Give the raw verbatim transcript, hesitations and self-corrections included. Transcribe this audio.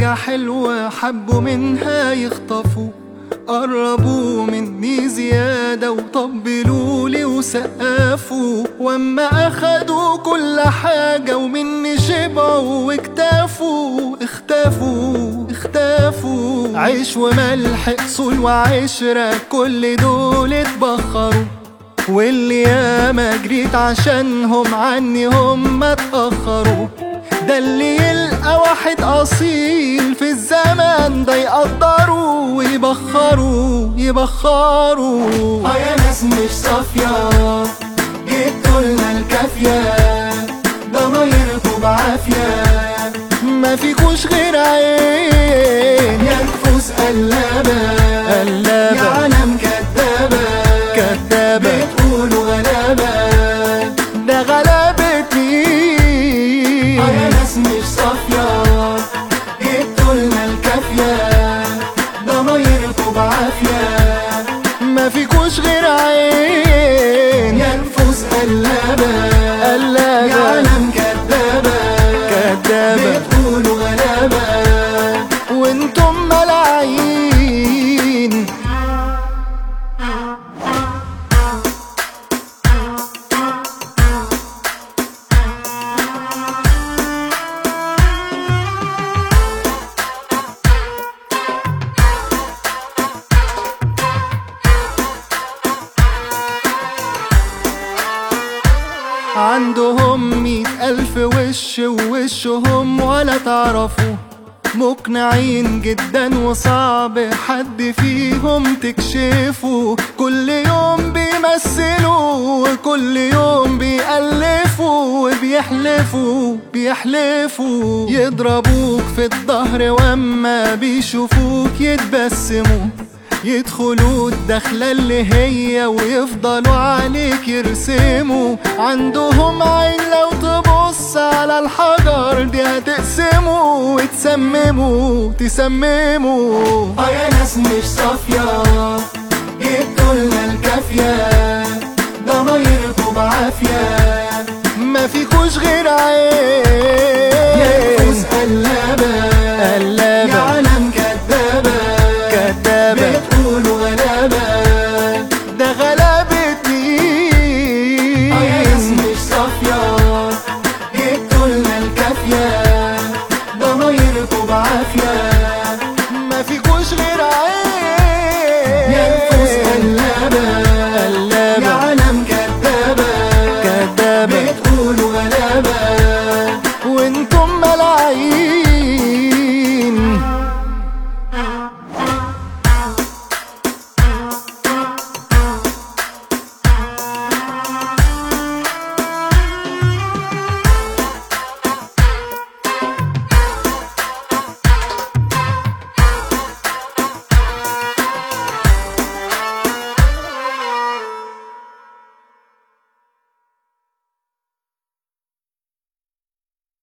يا حلوة حبوا منها يخطفوا، قربوا مني زيادة وطبلولي وسقفوا، واما اخدوا كل حاجة ومني شبعوا واكتفوا، اختفوا اختفوا. عيش وملح اصول وعشرة كل دول اتبخروا، واللي ياما جريت عشانهم عني هم اتأخروا. ده اللي يلقى واحد أصيل في الزمن ده يقدروا ويبخروا يبخروا. اه يا ناس مش صافية جبتولنا الكافية، ضمايركوا بعافية ما فيكوش غير عين، يا نفوس قلابة قلابة يا عالم كدابة كدابة بتقولوا غلابة، ده غلابة مين؟ اه يا ناس مش صافية جبتولنا الكافية، ضمايركوا بعافية ما فيكوش غير عين، يا نفوس قلابة قلابة يا عالم كدابة كدابة بتقولوا غلابة وانتم ملاعين. عندهم مئة ألف وش ووشهم ولا تعرفوا، مقنعين جدا وصعب حد فيهم تكشفوا. كل يوم بيمثلوا وكل يوم بيألفوا وبيحلفوا بيحلفوا. يضربوك في الظهر واما بيشوفوك يتبسموا، يدخلوا الدخلة اللي هي ويفضلوا عليك يرسموا. عندهم عين لو تبص على الحجر دي هتقسموا وتسمموا تسمموا. اه يا ناس مش صافية جبتولنا الكافية، ضمايركوا بعافية ما فيكوش غير يا نفوس عين، قلابة قلابة يا عالم كدابة كدابة بتقولوا غلابة، ده غلابة